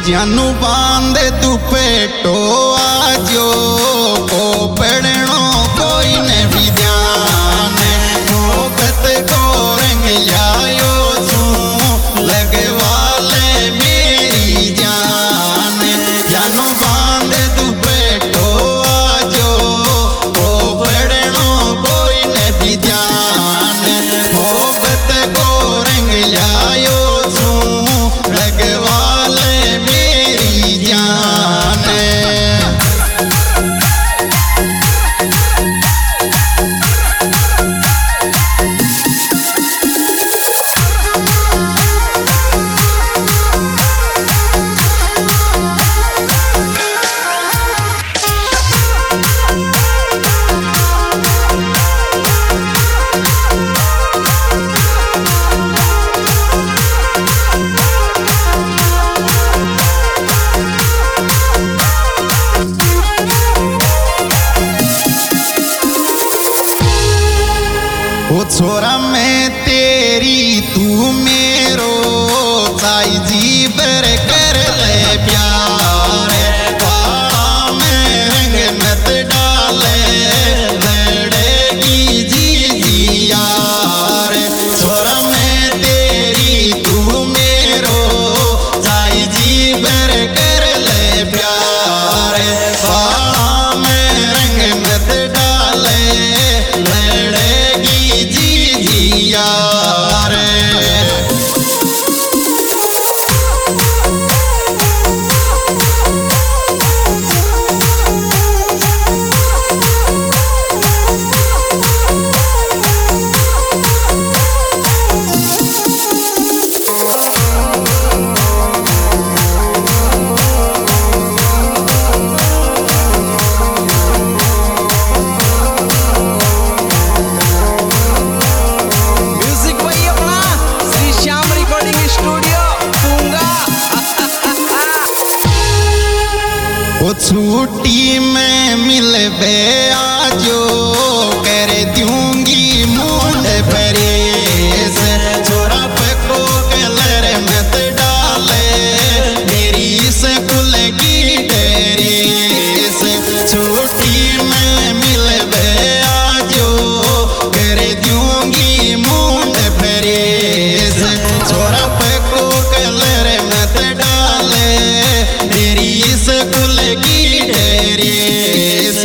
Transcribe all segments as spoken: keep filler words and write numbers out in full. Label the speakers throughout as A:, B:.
A: जानू बांध तू पेटो आजो को पढ़नो कोई ने भी ध्यान मोहब्बत को रंग लायो तू लगे वाले मेरी जान जानू बांध तू पेटो आजो को पढ़नो कोई ने भी ध्यान मोहब्बत को रंग लायो तू लगे वाले मेरी जान। ओ छोरा मैं तेरी तू मेरो साई जी बर कर ले प्यार बाड़ा में रंग मत डाले लड़ेगी जी जी यार छोरा मैं तेरी तू मेरो साई जी बर कर ले प्यार बाड़ा में रंग मत डाले लड़ेगी जी जी यार। ओ छुट्टी में मिलवे आजो कर दूंगी मुंड परेश छोरा पको कलर मत डाले मेरी स्कूल की ड्रेस छुट्टी में मिलवे आजो कर दूंगी मुंड परेश छोरा पको कलर मत डाले मेरी स्कूल की ड्रेस।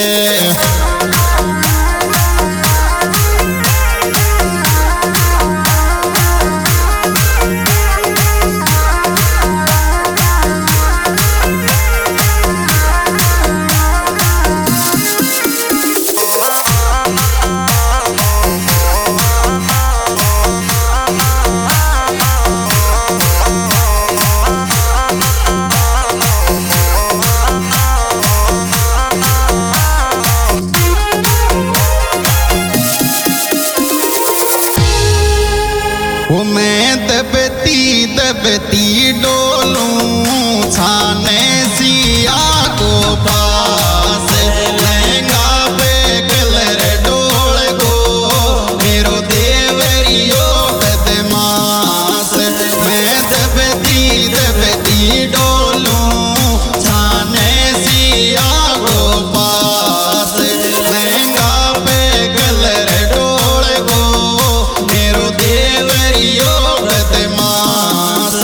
A: वो मैं दबती दबती डोलूं छाने सिया को पास लहंगा पे कलर डोल गो मेरो देवरियो बदमाश मैं दबती दबती डोलूं छाने सिया को पास लहंगा पे कलर डोल गो मेरो देवरियो बदमाश।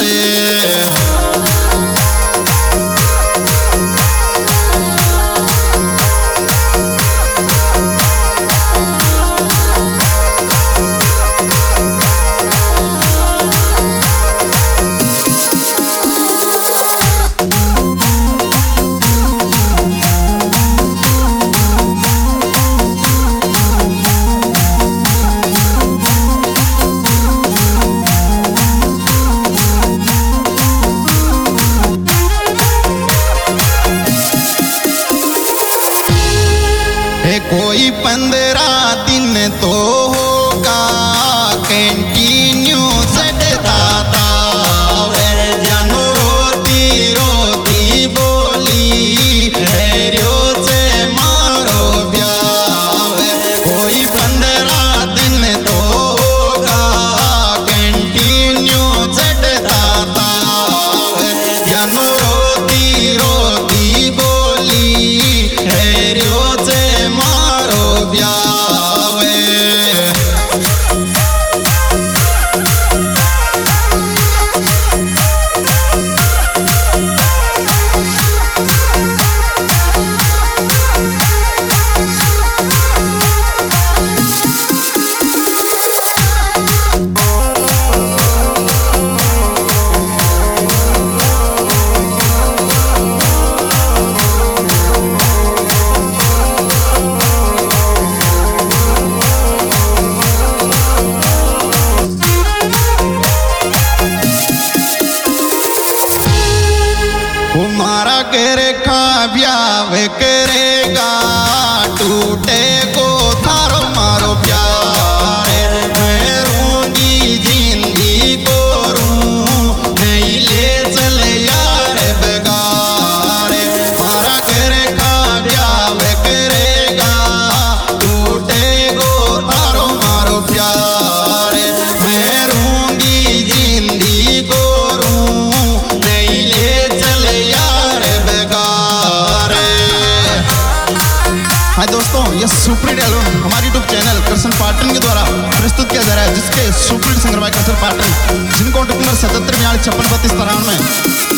A: करे खा ब्याह करेगा टूटे को थारो मारो प्यार मैं रूंगी जिंदगी को रू नहीं ले चल यार बेगार मारा करे खा ब्याह करेगा टूटे को थारो मारो प्यार मैं रूंगी जिंदगी को रू नहीं ले चल यार बेगार। हाय दोस्तों, यह सुपरहिट एल्बम हमारे यूट्यूब चैनल कृष्ण पाटन के द्वारा प्रस्तुत किया जा रहा है, जिसके सुपरहिट सिंगर भाई कृष्ण पाटन, जिनको कॉन्टैक्ट नंबर सतहत्तर बयालीस छप्पन बत्तीस तिरानवे।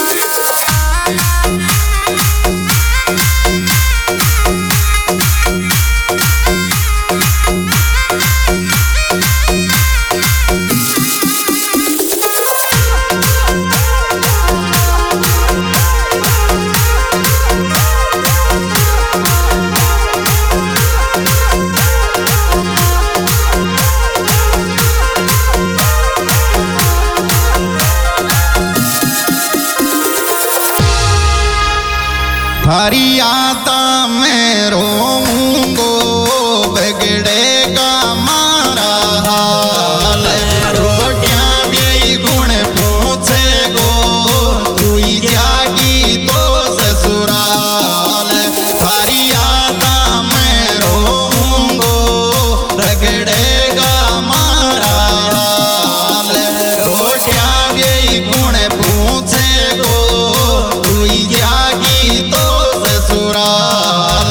A: थारी आता मैं रोऊंगो बिगड़ेगा मारा हाल रोटियां भी गुण पूछे गो तू ही जागी तो ससुराल थारी आता मैं रोऊंगो बिगड़ेगा मारा हाल रोटियां भी गुण पूछे गो तू ही जागी तो ससुराल।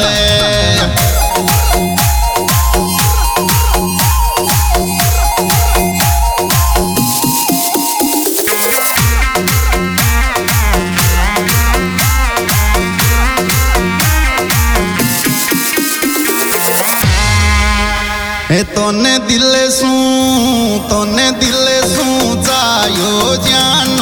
A: तोने दिल सू तोने दिल सू जायो जान